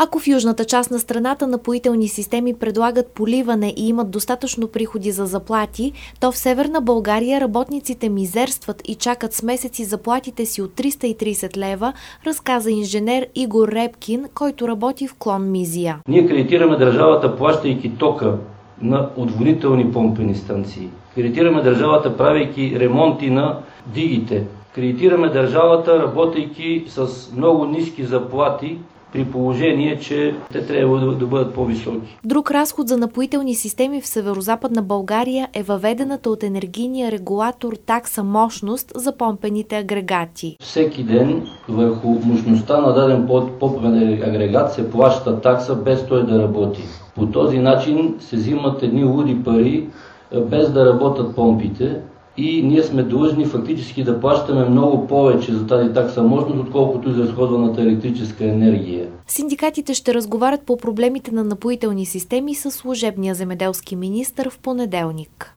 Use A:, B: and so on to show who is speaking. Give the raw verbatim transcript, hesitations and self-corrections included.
A: Ако в южната част на страната напоителни системи предлагат поливане и имат достатъчно приходи за заплати, то в Северна България работниците мизерстват и чакат с месеци заплатите си от триста и трийсет лева, разказа инженер Игор Репкин, който работи в клон Мизия.
B: Ние кредитираме държавата, плащайки тока на отводнителни помпени станции. Кредитираме държавата, правейки ремонти на дигите. Кредитираме държавата, работейки с много ниски заплати, при положение, че те трябва да, да бъдат по-високи.
A: Друг разход за напоителни системи в северозападна България е въведената от енергийния регулатор такса мощност за помпените агрегати.
B: Всеки ден върху мощността на даден помпен агрегат се плаща такса без той да работи. По този начин се взимат едни луди пари без да работят помпите. И ние сме длъжни фактически да плащаме много повече за тази такса мощност, отколкото изразходваната електрическа енергия.
A: Синдикатите ще разговарят по проблемите на напоителни системи с служебния земеделски министър в понеделник.